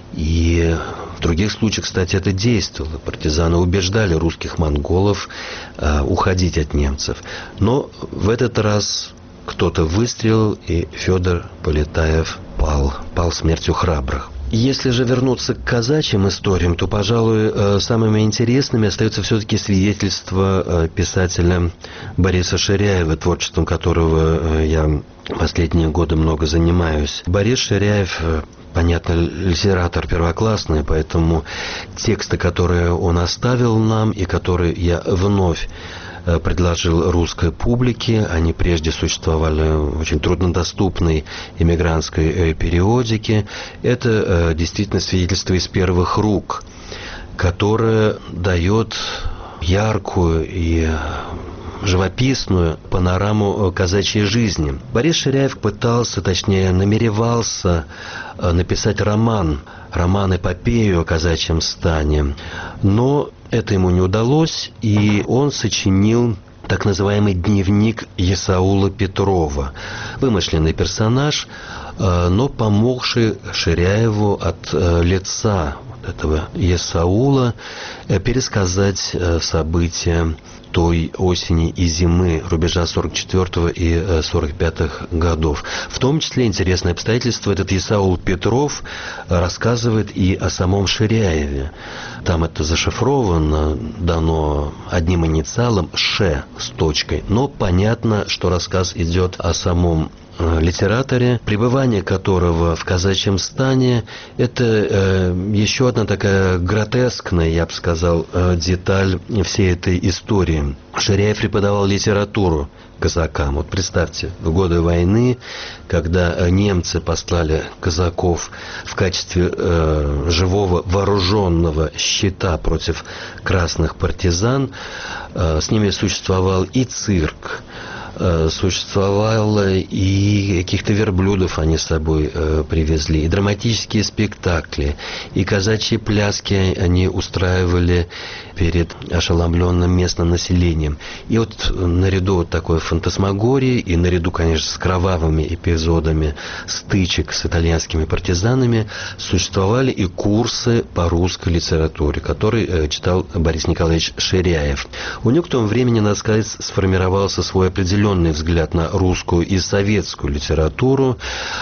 И в других случаях, кстати, это действовало. Партизаны убеждали русских монголов э, уходить от немцев. Но в этот раз кто-то выстрелил, и Федор Полетаев пал. Пал смертью храбрых. Если же вернуться к казачьим историям, то, пожалуй, самыми интересными остаются все-таки свидетельства писателя Бориса Ширяева, творчеством которого я последние годы много занимаюсь. Борис Ширяев, понятно, литератор первоклассный, поэтому тексты, которые он оставил нам и которые я вновь предложил русской публике, они прежде существовали в очень труднодоступной эмигрантской периодике. Это действительно свидетельство из первых рук, которое дает яркую и живописную панораму казачьей жизни. Борис Ширяев пытался, точнее, намеревался написать роман, роман-эпопею о казачьем стане, но это ему не удалось, и он сочинил так называемый дневник Есаула Петрова. Вымышленный персонаж, но помогший Ширяеву от лица этого Есаула пересказать события той осени и зимы рубежа сорок четвёртого и сорок пятых годов. В том числе интересное обстоятельство: этот Есаул Петров рассказывает и о самом Ширяеве. Там это зашифровано, дано одним инициалом «Ш» с точкой, но понятно, что рассказ идет о самом литераторе, пребывание которого в казачьем стане – это э, еще одна такая гротескная, я бы сказал, э, деталь всей этой истории. Ширяев преподавал литературу казакам. Вот представьте, в годы войны, когда немцы послали казаков в качестве э, живого вооруженного щита против красных партизан, э, с ними существовал и цирк, существовало и каких-то верблюдов они с собой привезли, и драматические спектакли, и казачьи пляски они устраивали перед ошеломленным местным населением. И вот наряду вот такой фантасмагории, и наряду, конечно, с кровавыми эпизодами стычек с итальянскими партизанами, существовали и курсы по русской литературе, которые читал Борис Николаевич Ширяев. У него к тому времени, надо сказать, сформировался свой определенный взгляд на русскую и советскую литературу,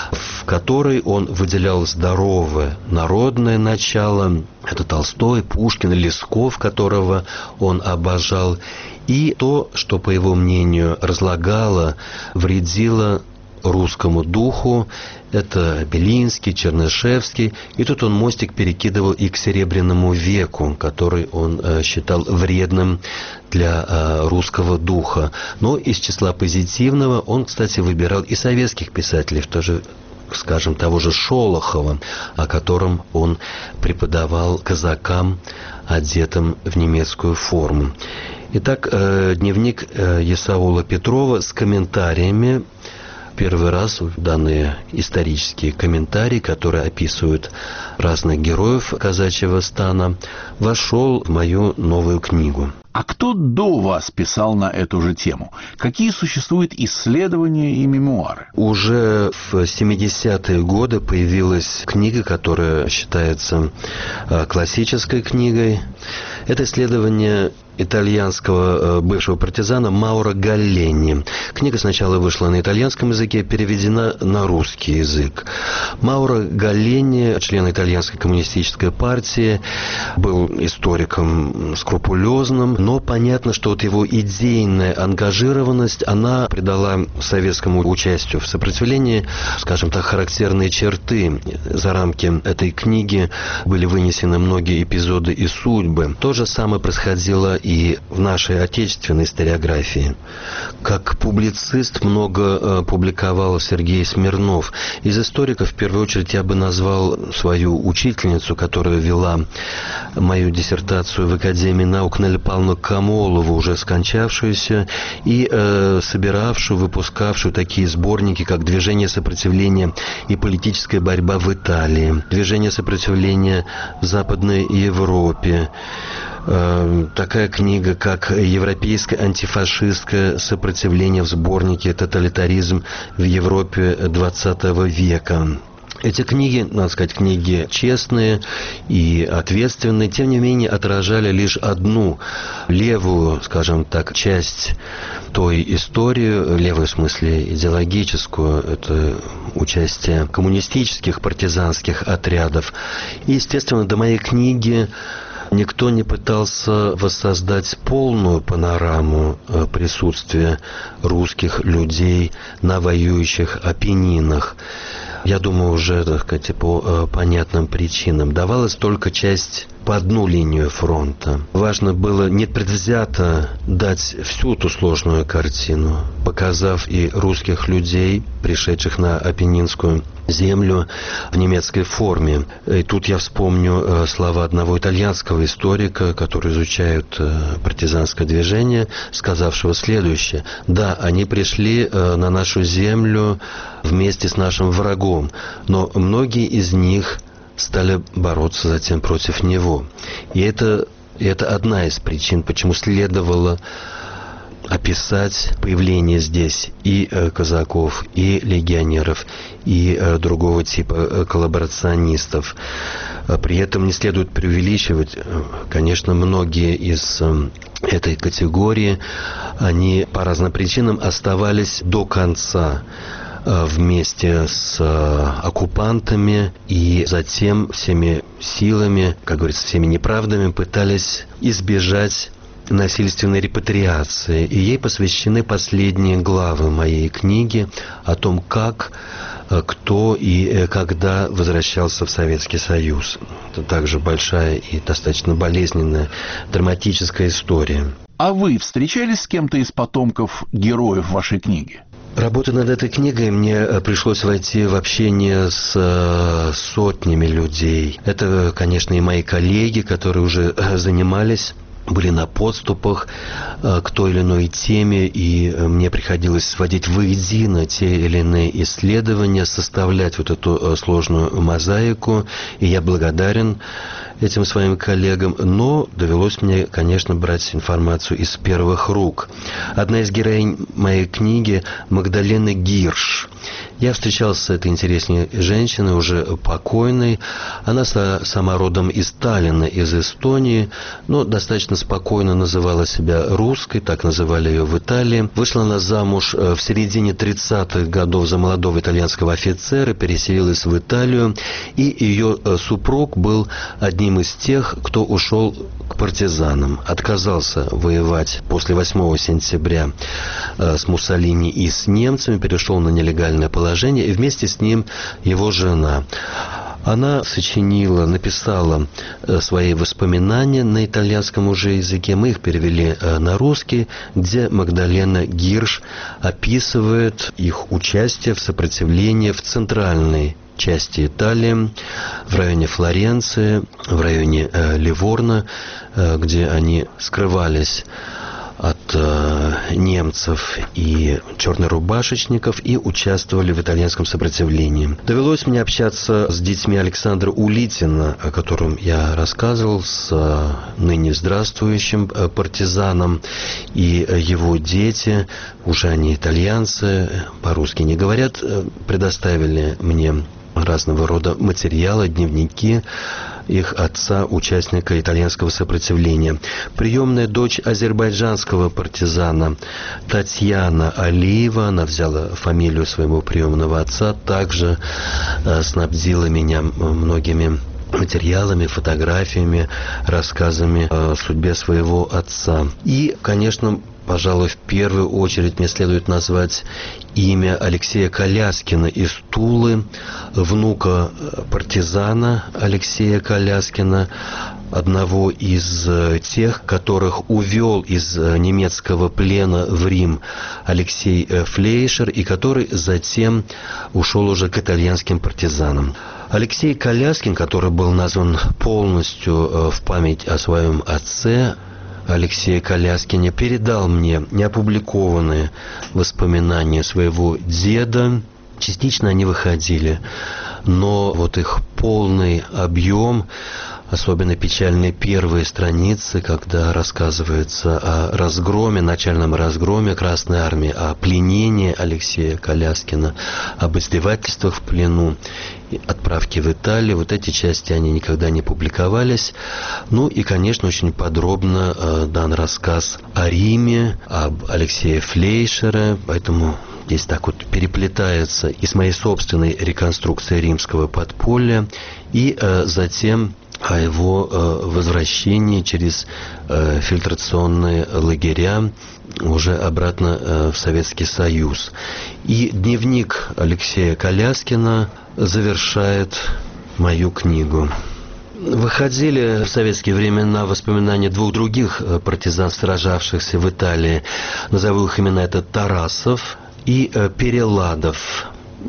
в которой он выделял здоровое народное начало. Это Толстой, Пушкин, Лесков, которого он обожал. И то, что, по его мнению, разлагало, вредило русскому духу, это Белинский, Чернышевский. И тут он мостик перекидывал и к Серебряному веку, который он э, считал вредным для э, русского духа. Но из числа позитивного он, кстати, выбирал и советских писателей, тоже, скажем, того же Шолохова, о котором он преподавал казакам, одетым в немецкую форму. Итак, э, дневник э, Исаула Петрова с комментариями. Первый раз данные исторические комментарии, которые описывают разных героев казачьего стана, вошел в мою новую книгу. А кто до вас писал на эту же тему? Какие существуют исследования и мемуары? Уже в семидесятые годы появилась книга, которая считается классической книгой. Это исследование итальянского бывшего партизана Мауро Галлени. Книга сначала вышла на итальянском языке, переведена на русский язык. Мауро Галлени, член итальянской коммунистической партии, был историком скрупулезным, но понятно, что вот его идейная ангажированность, она придала советскому участию в сопротивлении, скажем так, характерные черты. За рамки этой книги были вынесены многие эпизоды и судьбы. То же самое происходило и в нашей отечественной историографии. Как публицист много публиковал Сергей Смирнов. Из историков, в первую очередь, я бы назвал свою учительницу, которая вела мою диссертацию в Академии наук, Нелли Павловну Камолову, уже скончавшуюся, и э, собиравшую, выпускавшую такие сборники, как «Движение сопротивления и политическая борьба в Италии», «Движение сопротивления в Западной Европе», такая книга, как «Европейское антифашистское сопротивление» в сборнике «Тоталитаризм в Европе двадцатого века». Эти книги, надо сказать, книги честные и ответственные, тем не менее отражали лишь одну левую, скажем так, часть той истории, левую в смысле идеологическую, это участие коммунистических партизанских отрядов. И, естественно, до моей книги никто не пытался воссоздать полную панораму присутствия русских людей на воюющих Апеннинах. Я думаю, уже, так сказать, по понятным причинам. Давалась только часть по одну линию фронта. Важно было непредвзято дать всю ту сложную картину, показав и русских людей, пришедших на Апеннинскую землю, в немецкой форме. И тут я вспомню слова одного итальянского историка, который изучает партизанское движение, сказавшего следующее: «Да, они пришли на нашу землю вместе с нашим врагом, но многие из них стали бороться затем против него». И это, и это одна из причин, почему следовало описать появление здесь и э, казаков, и легионеров, и э, другого типа э, коллаборационистов. При этом не следует преувеличивать. Конечно, многие из э, этой категории, они по разным причинам оставались до конца вместе с оккупантами, и затем всеми силами, как говорится, всеми неправдами пытались избежать насильственной репатриации. И ей посвящены последние главы моей книги о том, как, кто и когда возвращался в Советский Союз. Это также большая и достаточно болезненная драматическая история. А вы встречались с кем-то из потомков героев вашей книги? Работая над этой книгой, мне пришлось войти в общение с сотнями людей. Это, конечно, и мои коллеги, которые уже занимались были на подступах к той или иной теме, и мне приходилось сводить воедино те или иные исследования, составлять вот эту сложную мозаику, и я благодарен этим своим коллегам, но довелось мне, конечно, брать информацию из первых рук. Одна из героинь моей книги – Магдалена Гирш. Я встречался с этой интересной женщиной, уже покойной. Она сама родом из Таллина, из Эстонии, но достаточно спокойно называла себя русской, так называли ее в Италии. Вышла она замуж в середине тридцатых годов за молодого итальянского офицера, переселилась в Италию, и ее супруг был одним из тех, кто ушел к партизанам, отказался воевать после восьмого сентября с Муссолини и с немцами, перешел на нелегальное положение, и вместе с ним его жена. Она сочинила, написала свои воспоминания на итальянском уже языке, мы их перевели на русский, где Магдалена Гирш описывает их участие в сопротивлении в центральной части Италии, в районе Флоренции, в районе э, Ливорно, э, где они скрывались от э, немцев и чернорубашечников и участвовали в итальянском сопротивлении. Довелось мне общаться с детьми Александра Улитина, о котором я рассказывал, с э, ныне здравствующим э, партизаном, и э, его дети, уже они итальянцы, по-русски не говорят, э, предоставили мне разного рода материалы, дневники их отца, участника итальянского сопротивления. Приемная дочь азербайджанского партизана Татьяна Алиева, она взяла фамилию своего приемного отца, также э, снабдила меня многими материалами, фотографиями, рассказами о судьбе своего отца. И, конечно, пожалуй, в первую очередь мне следует назвать имя Алексея Коляскина из Тулы, внука партизана Алексея Коляскина, одного из тех, которых увел из немецкого плена в Рим Алексей Флейшер, и который затем ушел уже к итальянским партизанам. Алексей Коляскин, который был назван полностью в память о своем отце, Алексея Коляскине, передал мне неопубликованные воспоминания своего деда. Частично они выходили, но вот их полный объем, особенно печальные первые страницы, когда рассказывается о разгроме, начальном разгроме Красной Армии, о пленении Алексея Коляскина, об издевательствах в плену, отправки в Италию. Вот эти части, они никогда не публиковались. Ну и, конечно, очень подробно э, дан рассказ о Риме, об Алексее Флейшере, поэтому здесь так вот переплетается и с моей собственной реконструкцией римского подполья, и э, затем о его э, возвращении через э, фильтрационные лагеря уже обратно э, в Советский Союз. И дневник Алексея Коляскина завершает мою книгу. Выходили в советские времена воспоминания двух других партизан, сражавшихся в Италии. Назову их имена: это Тарасов и э, Переладов.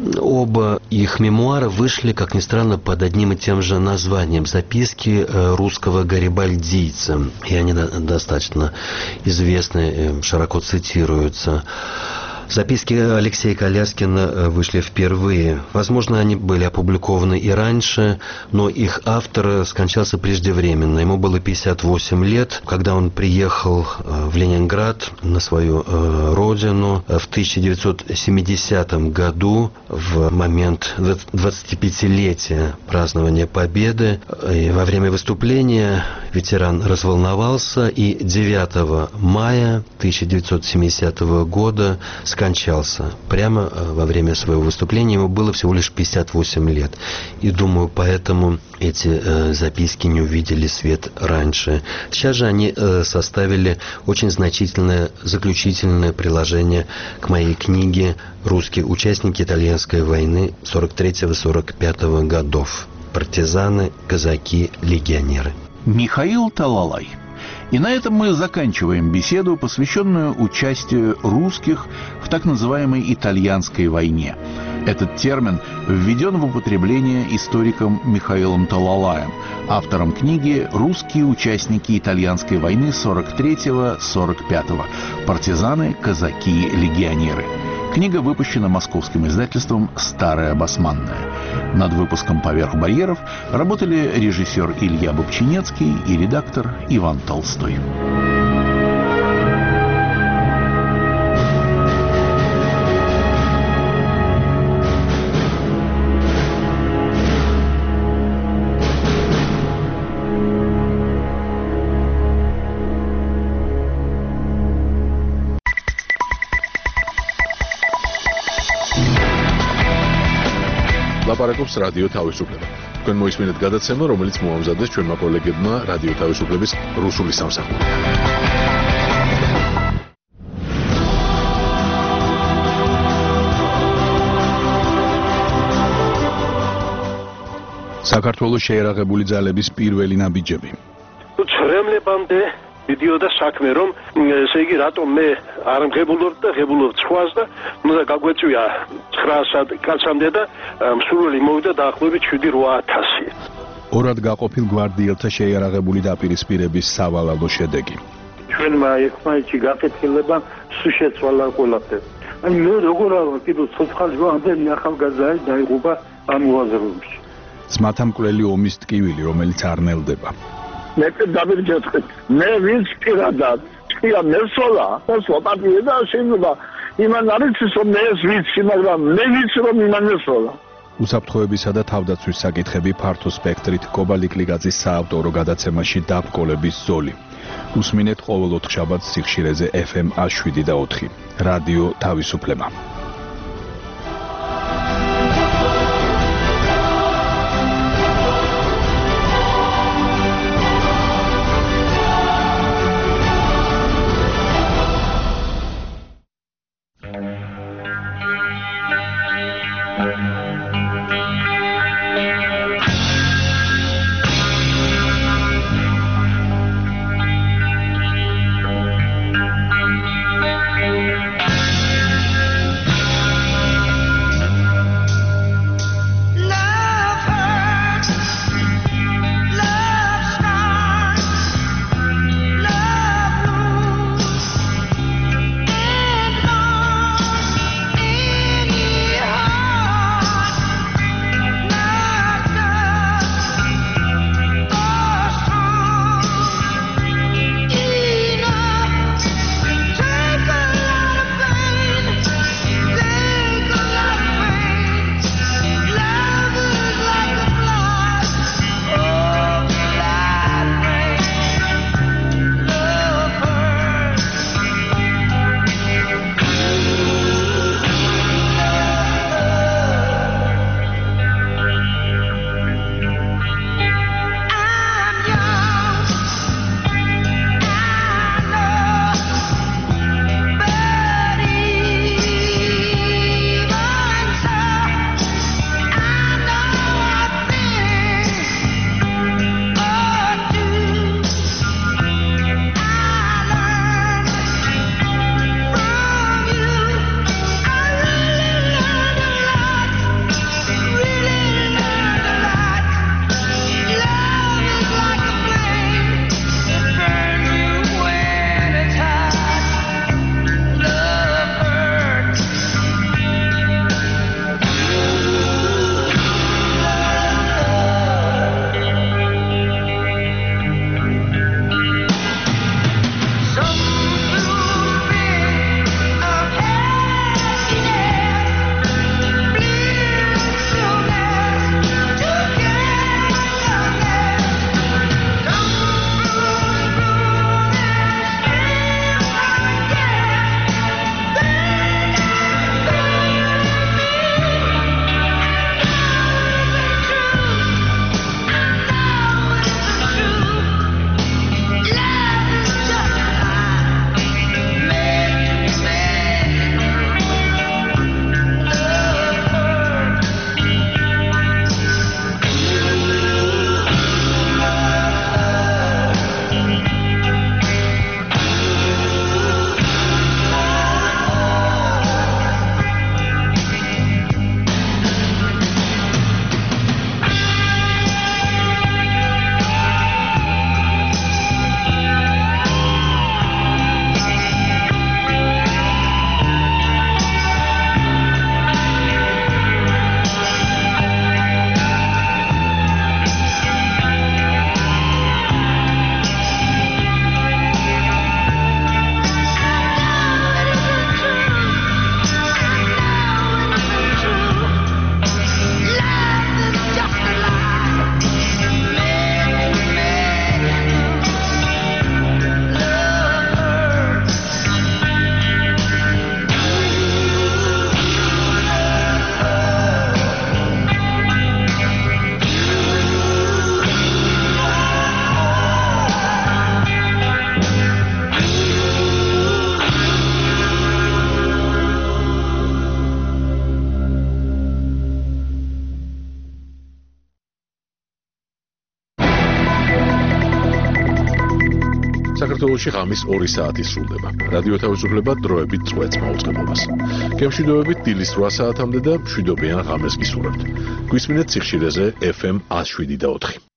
Оба их мемуара вышли, как ни странно, под одним и тем же названием «Записки русского гарибальдийца». И они достаточно известны, широко цитируются. Записки Алексея Коляскина вышли впервые. Возможно, они были опубликованы и раньше, но их автор скончался преждевременно. Ему было пятьдесят восемь лет, когда он приехал в Ленинград, на свою родину, в тысяча девятьсот семидесятом году, в момент двадцатипятилетия празднования Победы. И во время выступления ветеран разволновался, и девятого мая тысяча девятьсот семидесятого года скончался. Прямо во время своего выступления ему было всего лишь пятьдесят восемь лет. И думаю, поэтому эти э, записки не увидели свет раньше. Сейчас же они э, составили очень значительное заключительное приложение к моей книге «Русские участники итальянской войны сорок третьего — сорок пятого годов. Партизаны, казаки, легионеры». Михаил Талалай. И на этом мы заканчиваем беседу, посвященную участию русских в так называемой итальянской войне. Этот термин введен в употребление историком Михаилом Талалаем, автором книги «Русские участники итальянской войны сорок третьего — сорок пятого. Партизаны, казаки, легионеры». Книга выпущена московским издательством «Старая басманная». Над выпуском «Поверх барьеров» работали режиссер Илья Бобчинецкий и редактор Иван Толстой. ლაპარაკობს რადიო თავისუფლება. თქვენ მოისმინეთ გადაცემა, რომელიც მოამზადეს ჩვენმა კოლეგებმა რადიო თავისუფლების რუსული სამსახური. საქართველოს შეერაღებული ძალების პირველი ნაბიჯები. ცრემლებამდე მიდიოდა საქმე, რომ ესე იგი რატომ მე არ მღებულობ და ღებულობ სხვას და უნდა გაგვეწვია ცხრა კაცამდე და მსურველი მოვიდა დაახლოებით შვიდი რვა ათასი. ორად გაყოფილ გვარდიელთა შეიარაღებული დაპირისპირების სავალალო შედეგი. ჩვენმა ერთმანეთში გაკეთილება სულ შეცვალა ყველაფერი. აი მე როგორ არა კიდევ ცოცხალი ამდენი ახალგაზრდა დაიღუპა ამ უაზროებში. ძმათა მკვლელი ომის ტკივილი, რომელიც არ ნელდება. მე დავირჯეთქეთ მე ვინც პირადად თქვია მესოლა და სვაპატია და შეიძლება იმან არის რომ მე ეს ვიცი მაგრამ მე ვიცი რომ იმან მესოლა უსაფრთხოებისა და თავდაცვის საკითხები ფართო სპექტრით კობალიკლიგაძის საავტორო გადაცემაში დაბრკოლების ზოლი. უსმინეთ ყოველ ოთხშაბათს სიხშირეზე ეფ ემ შვიდ და ოთხი რადიო თავისუფლება. საქართველოში ღამის ორი საათი სრულდება. რადიო თავისუფლება დროებით წვეთს მაუწყებლობას. გემშვიდობებით დილის რვა საათამდე და მშვიდობიან ღამეს გისურვებთ. გვისმინეთ სიხშირეზე ეფ ემ ათს შვიდი და ოთხი.